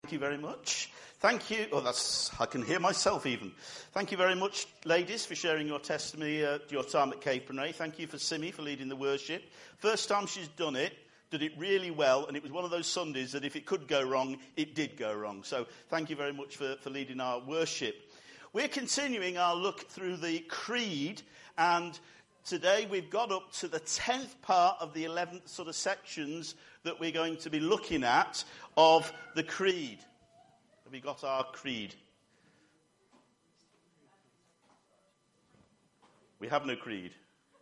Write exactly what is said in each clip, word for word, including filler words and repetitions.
Thank you very much. Thank you. Oh, that's, I can hear myself even. Thank you very much, ladies, for sharing your testimony, uh, your time at Capernwray. Thank you for Simi for leading the worship. First time she's done it, did it really well, and it was one of those Sundays that if it could go wrong, it did go wrong. So thank you very much for, for leading our worship. We're continuing our look through the Creed, and today we've got up to the tenth part of the eleventh sort of sections that we're going to be looking at of the Creed. Have we got our Creed? We have no creed.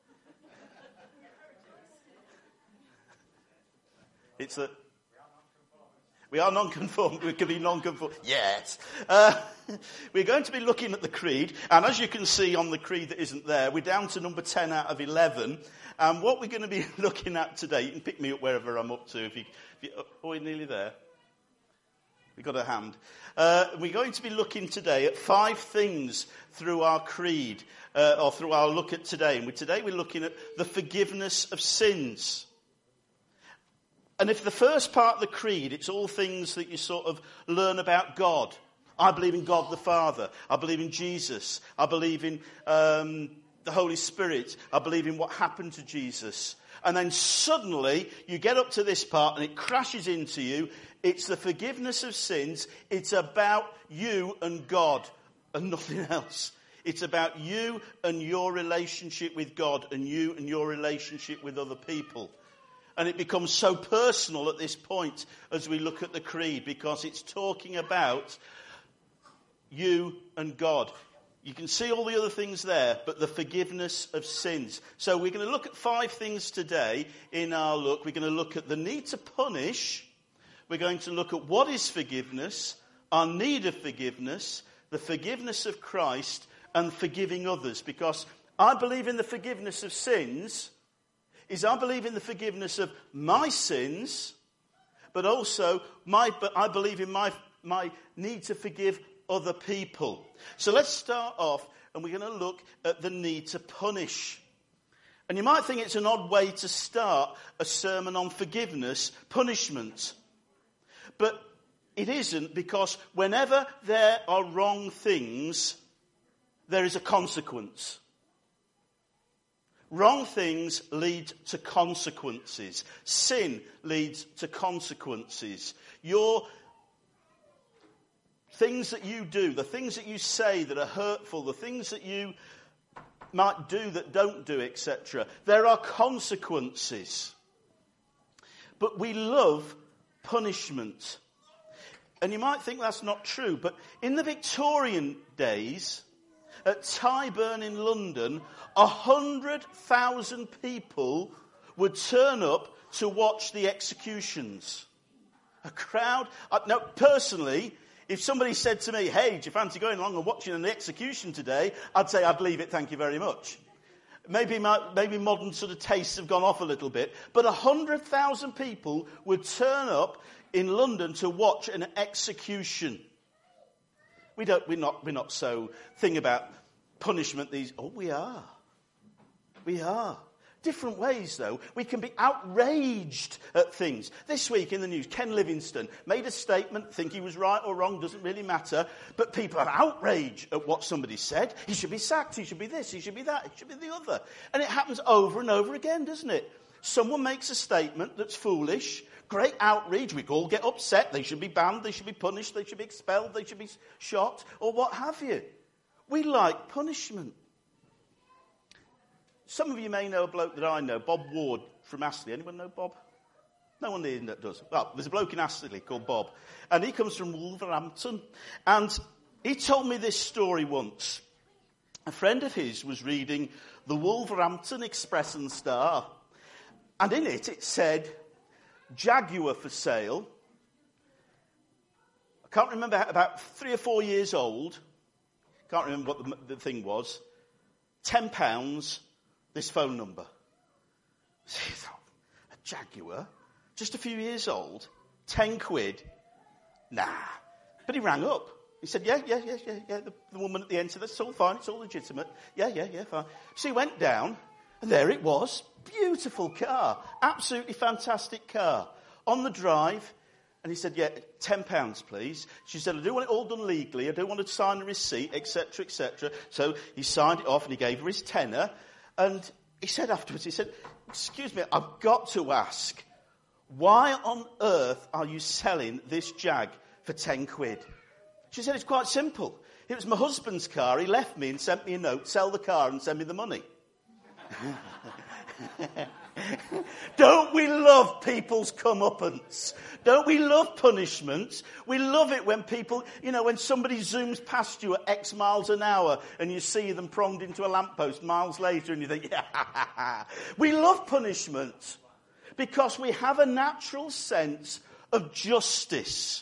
It's a... We are non-conform. We can be non-conform. Yes. Uh, we're going to be looking at the Creed. And as you can see on the Creed that isn't there, we're down to number ten out of eleven. And what we're going to be looking at today, you can pick me up wherever I'm up to. If you, if you, oh, we're nearly there. We got a hand. Uh, we're going to be looking today at five things through our Creed, uh, or through our look at today. And we, today we're looking at the forgiveness of sins. And if the first part of the Creed, it's all things that you sort of learn about God. I believe in God the Father. I believe in Jesus. I believe in um, the Holy Spirit. I believe in what happened to Jesus. And then suddenly you get up to this part and it crashes into you. It's the forgiveness of sins. It's about you and God and nothing else. It's about you and your relationship with God and you and your relationship with other people. And it becomes so personal at this point as we look at the Creed because it's talking about you and God. You can see all the other things there, but the forgiveness of sins. So we're going to look at five things today in our look. We're going to look at the need to punish. We're going to look at what is forgiveness, our need of forgiveness, the forgiveness of Christ, and forgiving others. Because I believe in the forgiveness of sins, is I believe in the forgiveness of my sins, but also my. But I believe in my my need to forgive other people. So let's start off, and we're going to look at the need to punish. And you might think it's an odd way to start a sermon on forgiveness, punishment. But it isn't, because whenever there are wrong things, there is a consequence. Wrong things lead to consequences. Sin leads to consequences. Your things that you do, the things that you say that are hurtful, the things that you might do that don't do, et cetera. There are consequences. But we love punishment. And you might think that's not true, but in the Victorian days, at Tyburn in London, a hundred thousand people would turn up to watch the executions. A crowd. Uh, now, personally, if somebody said to me, "Hey, do you fancy going along and watching an execution today?" I'd say I'd leave it, thank you very much. Maybe my, maybe modern sort of tastes have gone off a little bit, but a hundred thousand people would turn up in London to watch an execution. We don't. We're not. We're not so thing about punishment. These. Oh, we are. We are. Different ways, though. We can be outraged at things. This week in the news, Ken Livingstone made a statement. Think he was right or wrong, doesn't really matter. But people are outraged at what somebody said. He should be sacked. He should be this. He should be that. He should be the other. And it happens over and over again, doesn't it? Someone makes a statement that's foolish. Great outrage. We all get upset. They should be banned. They should be punished. They should be expelled. They should be shot, or what have you. We like punishment. Some of you may know a bloke that I know, Bob Ward from Astley. Anyone know Bob? No one here that does. Well, there's a bloke in Astley called Bob, and he comes from Wolverhampton. And he told me this story once. A friend of his was reading the Wolverhampton Express and Star, and in it it said, Jaguar for sale. I can't remember, about three or four years old. Can't remember what the, the thing was. Ten pounds, this phone number. A Jaguar? Just a few years old? Ten quid? Nah. But he rang up. He said, yeah, yeah, yeah, yeah, yeah. The, the woman at the end said, that's all fine, it's all legitimate. Yeah, yeah, yeah, fine. So he went down, and there it was. Beautiful car. Absolutely fantastic car. On the drive, And he said, yeah, ten pounds, please. She said, I do want it all done legally. I don't want to sign a receipt, et cetera, et cetera. So he signed it off and he gave her his tenner. And he said afterwards, he said, excuse me, I've got to ask, why on earth are you selling this Jag for ten quid? She said, it's quite simple. It was my husband's car. He left me and sent me a note, sell the car and send me the money. Don't we love people's comeuppance? Don't we love punishments? We love it when people, you know, when somebody zooms past you at X miles an hour and you see them pronged into a lamppost miles later and you think, yeah, we love punishment because we have a natural sense of justice.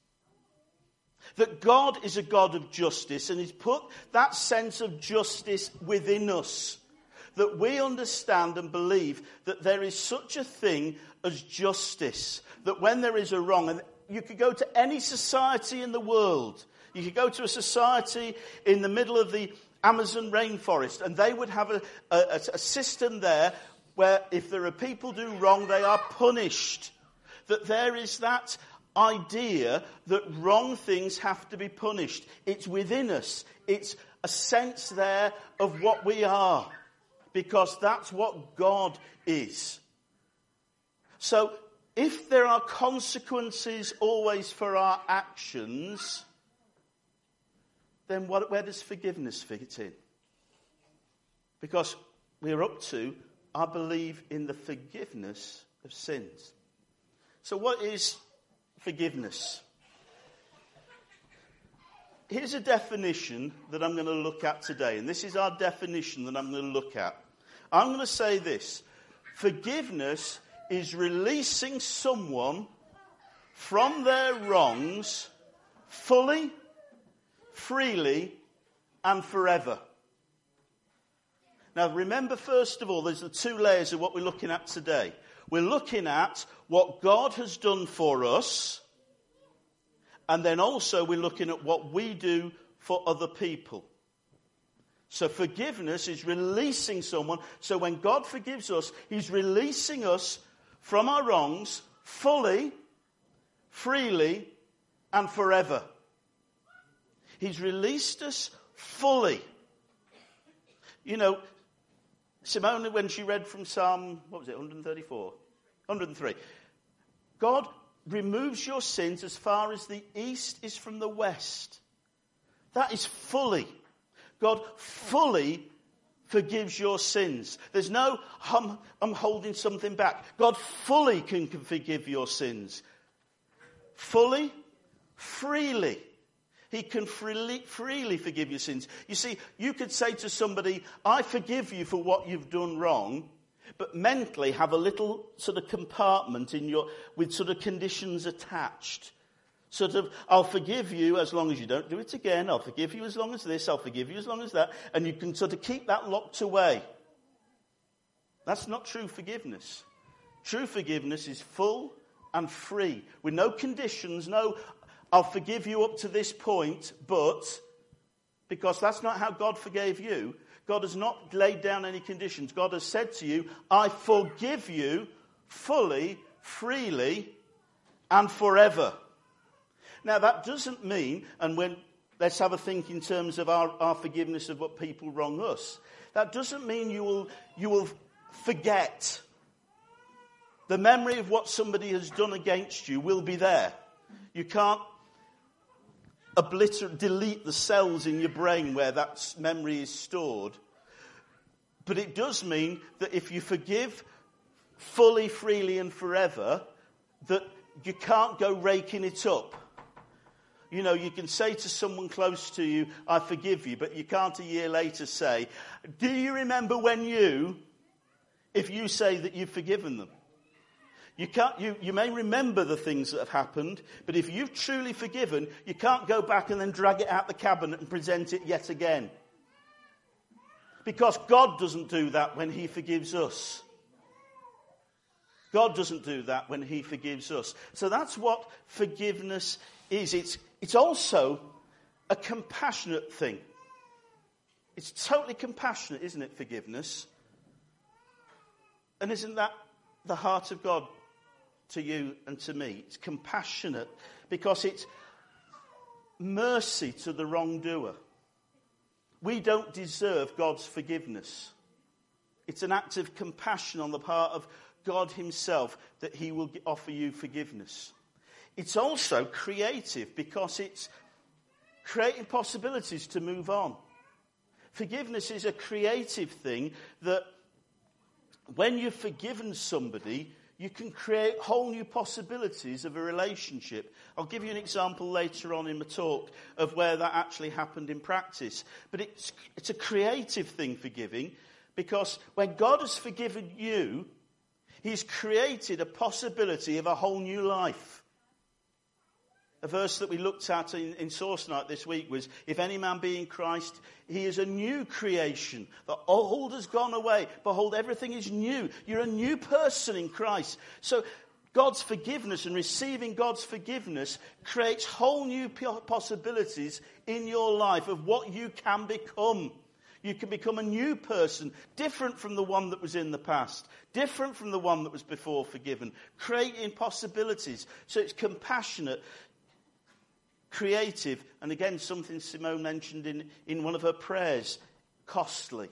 That God is a God of justice and He's put that sense of justice within us. That we understand and believe that there is such a thing as justice. That when there is a wrong, and you could go to any society in the world. You could go to a society in the middle of the Amazon rainforest and they would have a, a, a system there where if there are people do wrong, they are punished. That there is that idea that wrong things have to be punished. It's within us. It's a sense there of what we are. Because that's what God is. So, if there are consequences always for our actions, then what, where does forgiveness fit in? Because we're up to, I believe, in the forgiveness of sins. So what is forgiveness? Here's a definition that I'm going to look at today. And this is our definition that I'm going to look at. I'm going to say this. Forgiveness is releasing someone from their wrongs fully, freely, and forever. Now remember, first of all, there's the two layers of what we're looking at today. We're looking at what God has done for us. And then also we're looking at what we do for other people. So forgiveness is releasing someone. So when God forgives us, He's releasing us from our wrongs fully, freely, and forever. He's released us fully. You know, Simone, when she read from Psalm, what was it, one thirty-four? one hundred three. God removes your sins as far as the east is from the west. That is fully. God fully forgives your sins. There's no, I'm, I'm holding something back. God fully can, can forgive your sins. Fully, freely. He can freely, freely forgive your sins. You see, you could say to somebody, I forgive you for what you've done wrong, but mentally have a little sort of compartment in your with sort of conditions attached. Sort of, I'll forgive you as long as you don't do it again. I'll forgive you as long as this. I'll forgive you as long as that. And you can sort of keep that locked away. That's not true forgiveness. True forgiveness is full and free. With no conditions. No, I'll forgive you up to this point, but because that's not how God forgave you. God has not laid down any conditions. God has said to you, I forgive you fully, freely, and forever. Now, that doesn't mean, and when let's have a think in terms of our, our forgiveness of what people wrong us. That doesn't mean you will you will forget. The memory of what somebody has done against you will be there. You can't obliterate, delete the cells in your brain where that memory is stored. But it does mean that if you forgive fully, freely, and forever, that you can't go raking it up. You know, you can say to someone close to you, I forgive you, but you can't a year later say, do you remember when you, if you say that you've forgiven them? You can't. You, you may remember the things that have happened, but if you've truly forgiven, you can't go back and then drag it out the cabinet and present it yet again. Because God doesn't do that when He forgives us. God doesn't do that when He forgives us. So that's what forgiveness is. It's, it's also a compassionate thing. It's totally compassionate, isn't it, forgiveness? And isn't that the heart of God? to you and to me. It's compassionate because it's mercy to the wrongdoer. We don't deserve God's forgiveness. It's an act of compassion on the part of God himself that he will offer you forgiveness. It's also creative because it's creating possibilities to move on. Forgiveness is a creative thing that when you've forgiven somebody, you can create whole new possibilities of a relationship. I'll give you an example later on in my talk of where that actually happened in practice. But it's, it's a creative thing, forgiving, because when God has forgiven you, he's created a possibility of a whole new life. A verse that we looked at in, in Source Night this week was, if any man be in Christ, he is a new creation. The old has gone away. Behold, everything is new. You're a new person in Christ. So God's forgiveness and receiving God's forgiveness creates whole new possibilities in your life of what you can become. You can become a new person, different from the one that was in the past, different from the one that was before forgiven, creating possibilities. So it's compassionate, creative, and again, something Simone mentioned in, in one of her prayers, costly.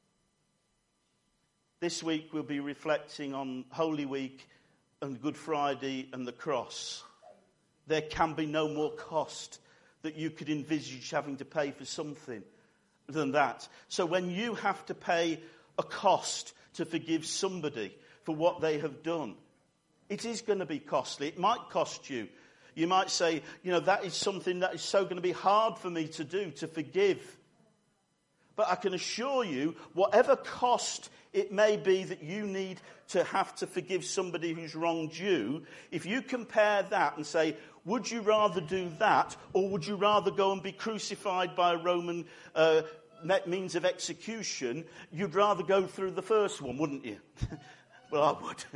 This week we'll be reflecting on Holy Week and Good Friday and the cross. There can be no more cost that you could envisage having to pay for something than that. So when you have to pay a cost to forgive somebody for what they have done, it is going to be costly. It might cost you. You might say, you know, that is something that is so going to be hard for me to do, to forgive. But I can assure you, whatever cost it may be that you need to have to forgive somebody who's wronged you, if you compare that and say, would you rather do that, or would you rather go and be crucified by a Roman uh, means of execution? You'd rather go through the first one, wouldn't you? Well, I would.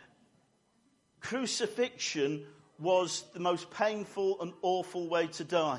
Crucifixion was the most painful and awful way to die.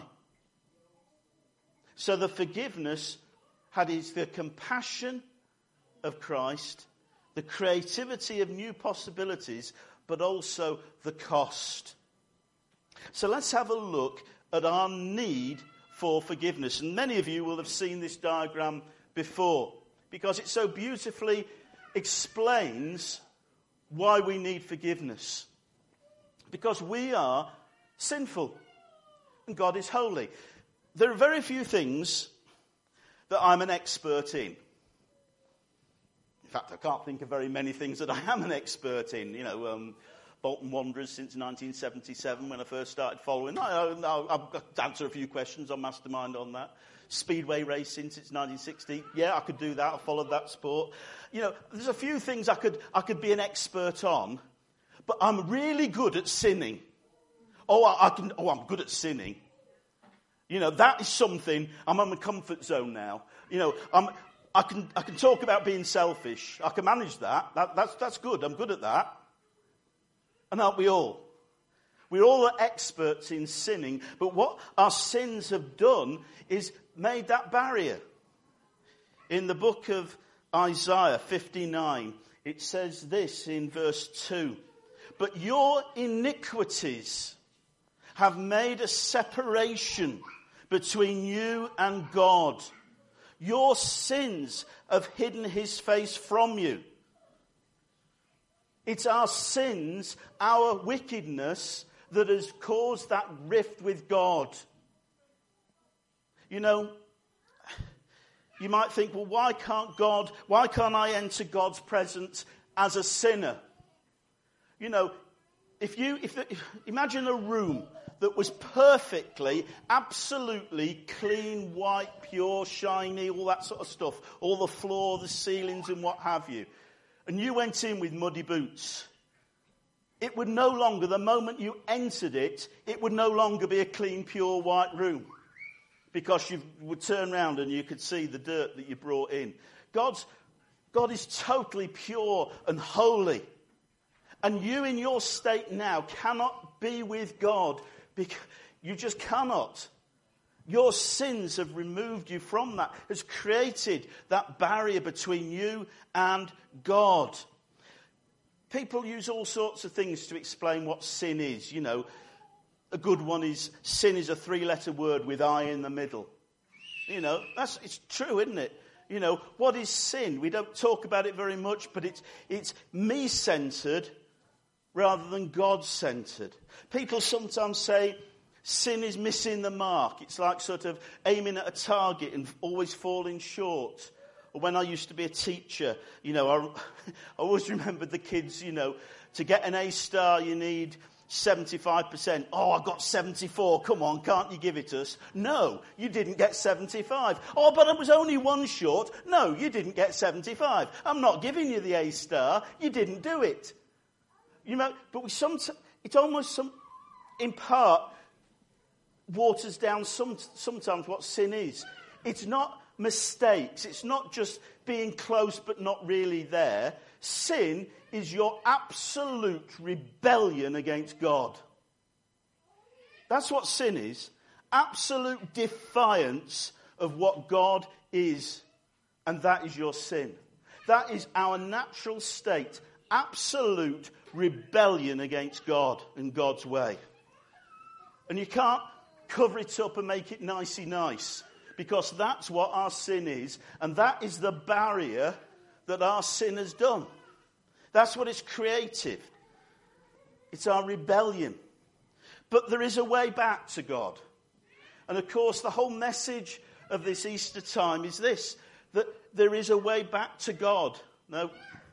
So the forgiveness had is the compassion of Christ, the creativity of new possibilities, but also the cost. So let's have a look at our need for forgiveness. And many of you will have seen this diagram before, because it so beautifully explains why we need forgiveness. Because we are sinful and God is holy. There are very few things that I'm an expert in. In fact, I can't think of very many things that I am an expert in. You know, um, Bolton Wanderers since nineteen seventy-seven when I first started following. I, I, I've got to answer a few questions on Mastermind on that. Speedway racing since nineteen sixty. Yeah, I could do that. I followed that sport. You know, there's a few things I could I could be an expert on, but I'm really good at sinning. Oh, I, I can. Oh, I'm good at sinning. You know, that is something. I'm in my comfort zone now. You know, I'm. I can I can talk about being selfish. I can manage that. that that's that's good. I'm good at that. And aren't we all? We're all experts in sinning, but what our sins have done is made that barrier. In the book of Isaiah fifty-nine, it says this in verse two. But your iniquities have made a separation between you and God. Your sins have hidden his face from you. It's our sins, our wickedness, that has caused that rift with God. You know, you might think, well, why can't God, why can't I enter God's presence as a sinner? You know, if you, if, if imagine a room that was perfectly, absolutely clean, white, pure, shiny, all that sort of stuff, all the floor, the ceilings and what have you, and you went in with muddy boots, it would no longer, the moment you entered it, it would no longer be a clean, pure, white room, because you would turn around and you could see the dirt that you brought in. God's, God is totally pure and holy. And you in your state now cannot be with God, because you just cannot. Your sins have removed you from that, has created that barrier between you and God. People use all sorts of things to explain what sin is. You know, a good one is sin is a three-letter word with I in the middle. You know, that's it's true, isn't it? You know, what is sin? We don't talk about it very much, but it's it's me-centered rather than God-centered. People sometimes say sin is missing the mark. It's like sort of aiming at a target and always falling short. Or when I used to be a teacher, you know, I, I always remembered the kids, you know, to get an A star you need seventy-five percent. Oh, I got seventy-four. Come on, can't you give it us? No, you didn't get seventy-five. Oh, but I was only one short. No, you didn't get seventy-five. I'm not giving you the A star. You didn't do it. You know, but we sometimes, it almost some, in part, waters down some, sometimes what sin is. It's not mistakes. It's not just being close but not really there. Sin is your absolute rebellion against God. That's what sin is. Absolute defiance of what God is. And that is your sin. That is our natural state. Absolute rebellion against God and God's way. And you can't cover it up and make it nicey nice. Because that's what our sin is. And that is the barrier that our sin has done. That's what it's created. It's our rebellion. But there is a way back to God. And of course, the whole message of this Easter time is this. That there is a way back to God. No.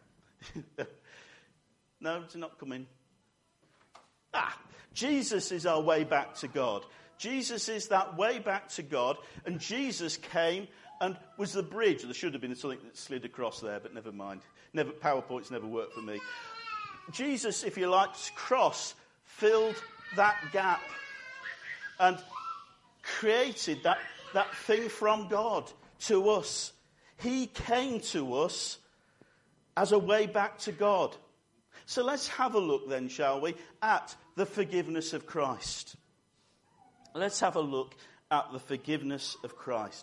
No, it's not coming. Ah, Jesus is our way back to God. Jesus is that way back to God, and Jesus came and was the bridge. There should have been something that slid across there, but never mind. Never, PowerPoint's never worked for me. Jesus, if you like, cross filled that gap and created that, that thing from God to us. He came to us as a way back to God. So let's have a look then, shall we, at the forgiveness of Christ. Let's have a look at the forgiveness of Christ.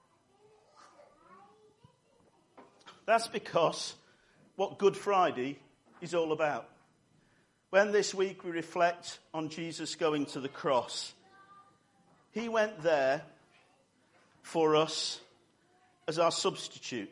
That's because what Good Friday is all about. When this week we reflect on Jesus going to the cross, he went there for us as our substitute.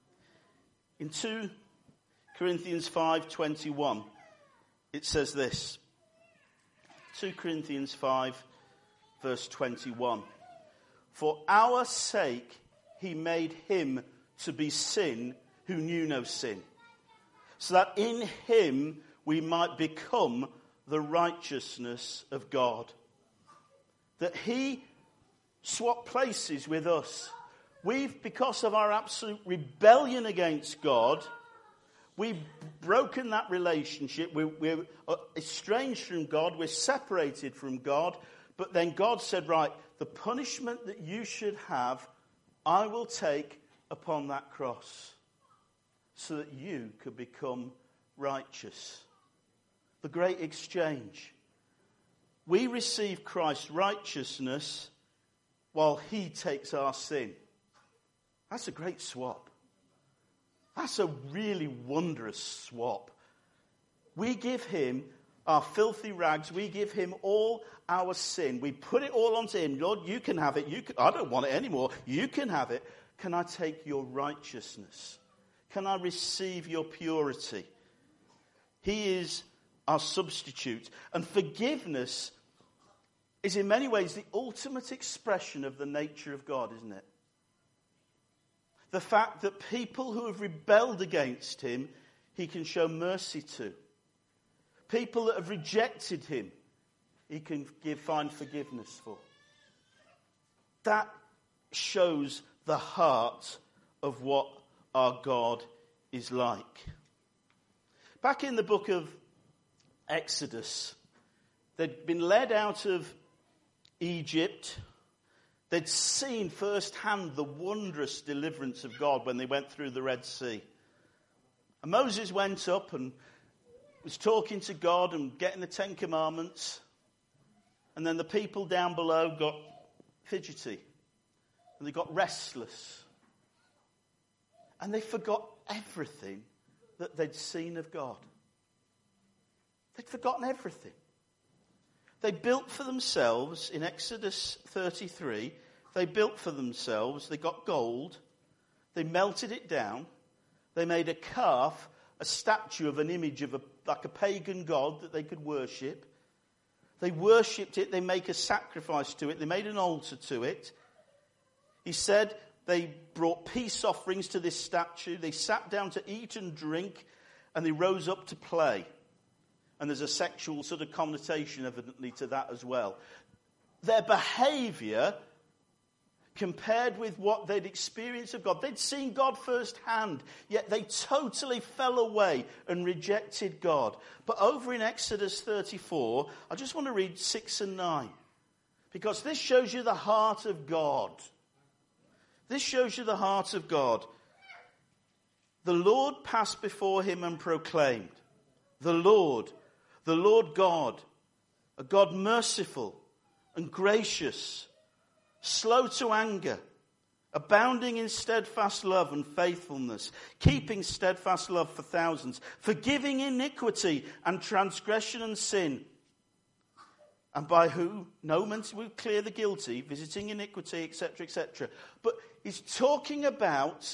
In Second Corinthians five twenty-one, it says this. Second Corinthians five verse twenty-one. For our sake he made him to be sin who knew no sin, so that in him we might become the righteousness of God. That he swapped places with us. We've, because of our absolute rebellion against God, we've broken that relationship. We, we're estranged from God. We're separated from God. But then God said, right, the punishment that you should have, I will take upon that cross so that you could become righteous. The great exchange. We receive Christ's righteousness while he takes our sin. That's a great swap. That's a really wondrous swap. We give him our filthy rags. We give him all our sin. We put it all onto him. Lord, you can have it. You can, I don't want it anymore. You can have it. Can I take your righteousness? Can I receive your purity? He is our substitute. And forgiveness is in many ways the ultimate expression of the nature of God, isn't it? The fact that people who have rebelled against him, he can show mercy to. People that have rejected him, he can give, find forgiveness for. That shows the heart of what our God is like. Back in the book of Exodus, they'd been led out of Egypt. They'd seen firsthand the wondrous deliverance of God when they went through the Red Sea. And Moses went up and was talking to God and getting the Ten Commandments. And then the people down below got fidgety. And they got restless. And they forgot everything that they'd seen of God. They'd forgotten everything. They built for themselves, in Exodus thirty-three, they built for themselves, they got gold, they melted it down, they made a calf, a statue of an image of a, like a pagan god that they could worship. They worshipped it, they make a sacrifice to it, they made an altar to it. He said they brought peace offerings to this statue, they sat down to eat and drink, and they rose up to play. And there's a sexual sort of connotation evidently to that as well. Their behaviour, compared with what they'd experienced of God, they'd seen God firsthand, yet they totally fell away and rejected God. But over in Exodus thirty-four, I just want to read six and nine, because this shows you the heart of God. This shows you the heart of God. The Lord passed before him and proclaimed, the Lord, the Lord God, a God merciful and gracious, slow to anger, abounding in steadfast love and faithfulness, keeping steadfast love for thousands, forgiving iniquity and transgression and sin, and by who no man will clear the guilty, visiting iniquity, et cetera, et cetera. But he's talking about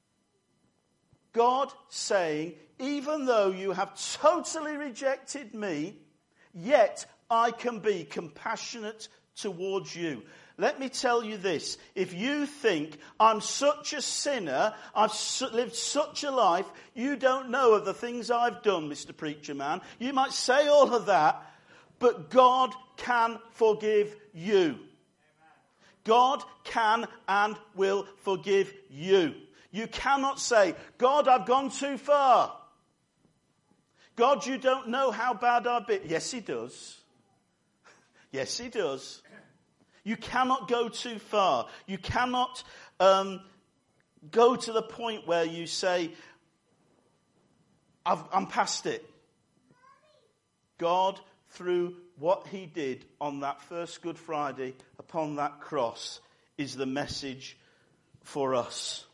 God saying, even though you have totally rejected me, yet I can be compassionate towards you. Let me tell you this. If you think I'm such a sinner, I've lived such a life, you don't know of the things I've done, Mister Preacher Man. You might say all of that, but God can forgive you. God can and will forgive you. You cannot say, God, I've gone too far. God, you don't know how bad I've been. Yes, he does. Yes, he does. You cannot go too far. You cannot um, go to the point where you say, I've, I'm past it. God, through what he did on that first Good Friday upon that cross, is the message for us.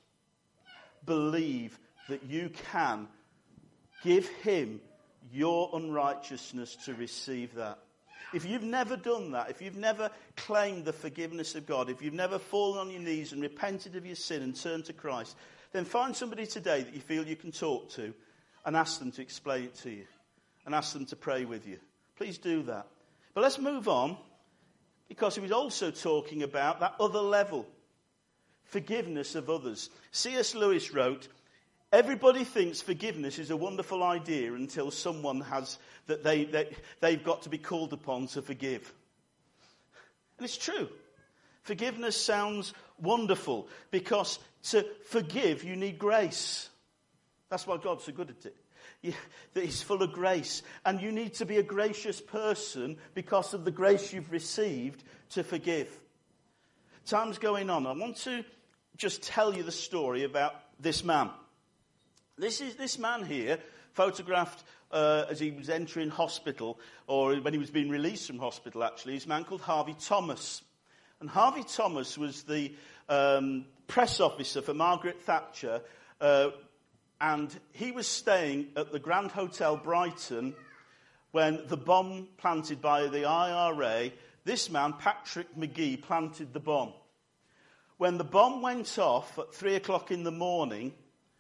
Believe that you can give him your unrighteousness to receive that. If you've never done that, if you've never claimed the forgiveness of God, if you've never fallen on your knees and repented of your sin and turned to Christ, then find somebody today that you feel you can talk to and ask them to explain it to you and ask them to pray with you. Please do that. But let's move on, because he was also talking about that other level, forgiveness of others. C S Lewis wrote, everybody thinks forgiveness is a wonderful idea until someone has that they, they, they've got to be called upon to forgive. And it's true. Forgiveness sounds wonderful, because to forgive you need grace. That's why God's so good at it. You, that he's full of grace. And you need to be a gracious person because of the grace you've received to forgive. Time's going on. I want to just tell you the story about this man. This is this man here, photographed uh, as he was entering hospital, or when he was being released from hospital, actually. He's a man called Harvey Thomas. And Harvey Thomas was the um, press officer for Margaret Thatcher, uh, and he was staying at the Grand Hotel Brighton when the bomb planted by the I R A, this man, Patrick Magee, planted the bomb. When the bomb went off at three o'clock in the morning,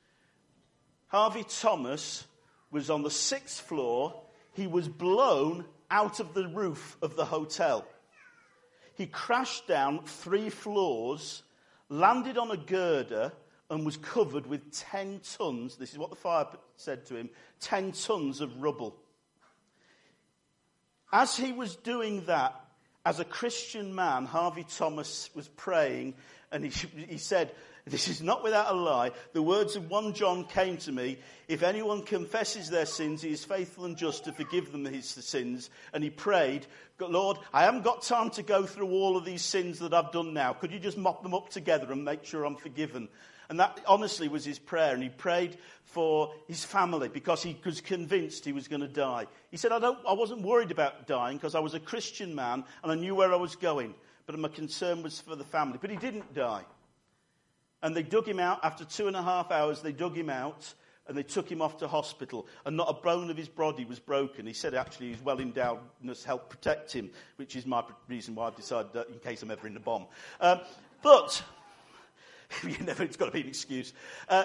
Harvey Thomas was on the sixth floor. He was blown out of the roof of the hotel. He crashed down three floors, landed on a girder, and was covered with ten tons, this is what the fire said to him, ten tons of rubble. As he was doing that, as a Christian man, Harvey Thomas was praying, and he, he said, this is not without a lie, the words of First John came to me, if anyone confesses their sins, he is faithful and just to forgive them his sins. And he prayed, Lord, I haven't got time to go through all of these sins that I've done now. Could you just mop them up together and make sure I'm forgiven? And that honestly was his prayer. And he prayed for his family because he was convinced he was going to die. He said, I don't, I wasn't worried about dying because I was a Christian man and I knew where I was going. But my concern was for the family. But he didn't die. And they dug him out. After two and a half hours, they dug him out. And they took him off to hospital, and not a bone of his body was broken. He said actually his well-endowedness helped protect him, which is my reason why I've decided that in case I'm ever in a bomb. Um, but, you never, it's got to be an excuse. Uh,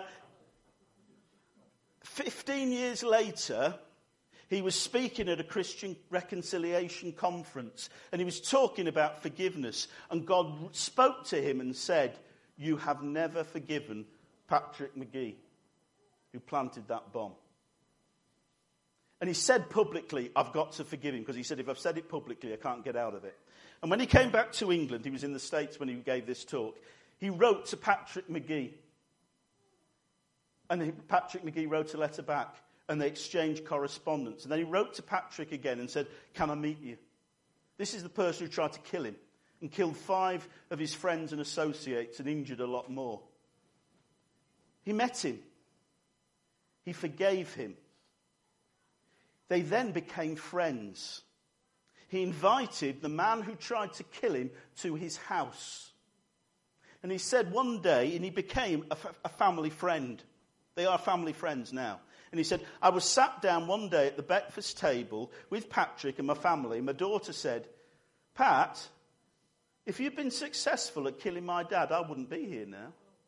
Fifteen years later, he was speaking at a Christian reconciliation conference, and he was talking about forgiveness, and God spoke to him and said, "You have never forgiven Patrick Magee, who planted that bomb." And he said publicly, "I've got to forgive him," because he said, if I've said it publicly, I can't get out of it. And when he came back to England, he was in the States when he gave this talk, he wrote to Patrick Magee. And he, Patrick Magee wrote a letter back, and they exchanged correspondence. And then he wrote to Patrick again and said, "Can I meet you?" This is the person who tried to kill him and killed five of his friends and associates and injured a lot more. He met him. He forgave him. They then became friends. He invited the man who tried to kill him to his house. And he said one day, and he became a, f- a family friend. They are family friends now. And he said, "I was sat down one day at the breakfast table with Patrick and my family. My daughter said, 'Pat, if you'd been successful at killing my dad, I wouldn't be here now.'"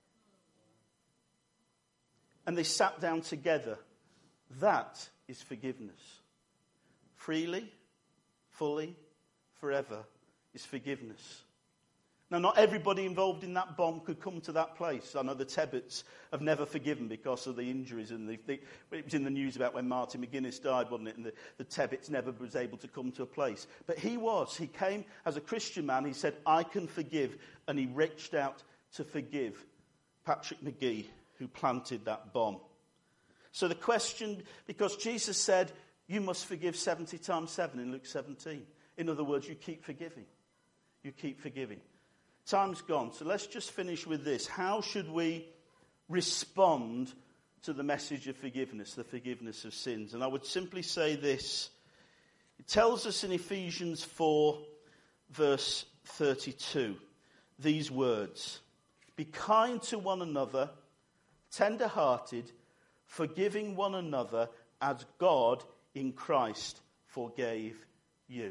And they sat down together. That is forgiveness. Freely, fully, forever is forgiveness. Now, not everybody involved in that bomb could come to that place. I know the Tebbets have never forgiven because of the injuries. And the, the, it was in the news about when Martin McGuinness died, wasn't it? And the, the Tebbets never was able to come to a place. But he was. He came as a Christian man. He said, "I can forgive." And he reached out to forgive Patrick Magee, who planted that bomb. So the question, because Jesus said, you must forgive seventy times seven in Luke seventeen. In other words, you keep forgiving. You keep forgiving. Time's gone, so let's just finish with this. How should we respond to the message of forgiveness, the forgiveness of sins? And I would simply say this. It tells us in Ephesians four, verse thirty-two, these words: "Be kind to one another, tender-hearted, forgiving one another as God in Christ forgave you."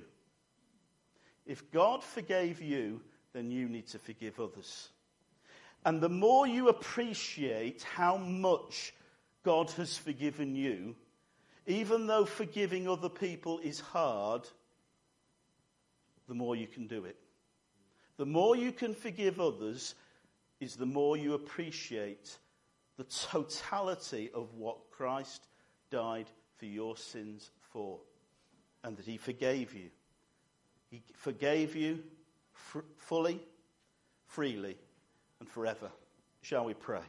If God forgave you, then you need to forgive others. And the more you appreciate how much God has forgiven you, even though forgiving other people is hard, the more you can do it. The more you can forgive others is the more you appreciate the totality of what Christ died for your sins for, and that he forgave you. He forgave you fr- fully, freely, and forever. Shall we pray?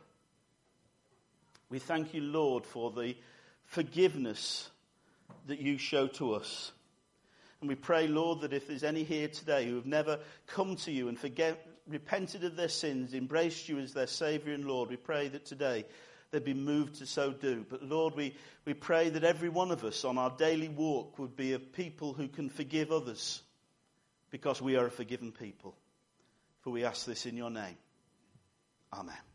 We thank you, Lord, for the forgiveness that you show to us. And we pray, Lord, that if there's any here today who have never come to you and forget, repented of their sins, embraced you as their Saviour and Lord, we pray that today they'd be moved to so do. But Lord, we, we pray that every one of us on our daily walk would be a people who can forgive others, because we are a forgiven people. For we ask this in your name. Amen.